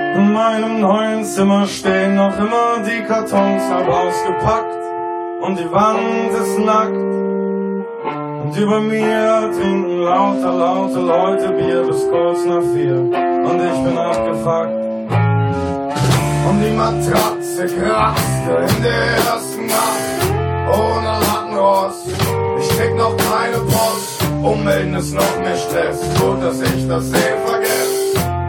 In meinem neuen Zimmer stehen noch immer die Kartons halb ausgepackt und die Wand ist nackt. Und über mir trinken lauter Leute Bier bis kurz nach 4 und ich bin abgefuckt. Und die Matratze kratzte in der ersten Nacht ohne Lattenrost. Ich krieg noch keine Post, ummelden ist noch mehr Stress. Gut, dass ich das Sehen vergesse.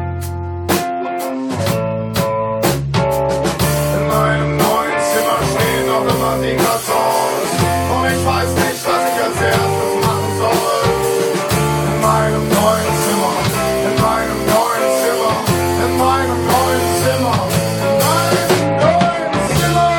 In meinem neuen Zimmer stehen noch immer die Kartons und ich weiß nicht, was ich als erstes machen soll. In meinem neuen Zimmer, in meinem neuen Zimmer, in meinem neuen Zimmer, in meinem neuen Zimmer.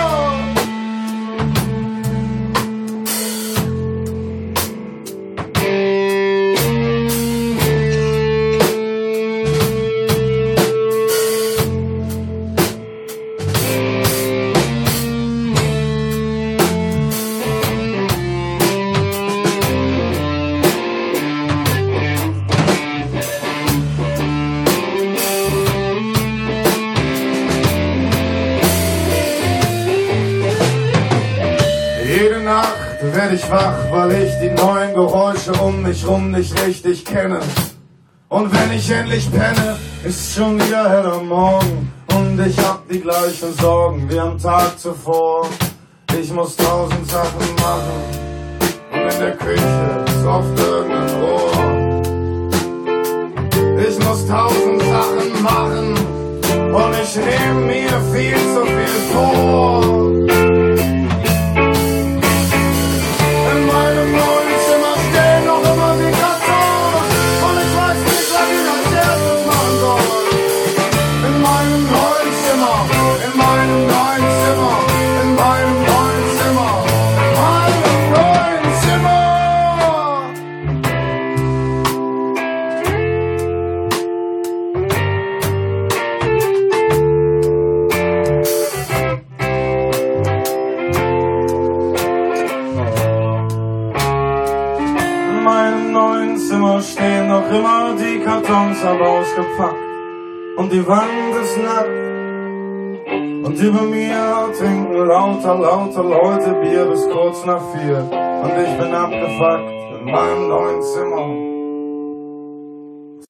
Jede Nacht werd ich wach, weil ich die neuen Geräusche um mich rum nicht richtig kenne. Und wenn ich endlich penne, ist schon wieder hell am Morgen und ich hab die gleichen Sorgen wie am Tag zuvor. Ich muss 1000 Sachen machen und in der Küche ist oft irgendein Rohr. Ich muss 1000 Sachen machen und ich nehm mir viel zu viel vor. In meinem neuen Zimmer stehen noch immer die Kartons und ich weiß nicht, was ich als erstes machen soll. In meinem neuen Zimmer, in meinem neuen Zimmer, in meinem neuen Zimmer, in meinem neuen Zimmer. In meinem neuen Zimmer stehen noch immer die Kartons halb ausgepackt und die Wand ist nackt. Und über mir trinken lauter Leute Bier bis kurz nach 4 und ich bin abgefuckt in meinem neuen Zimmer.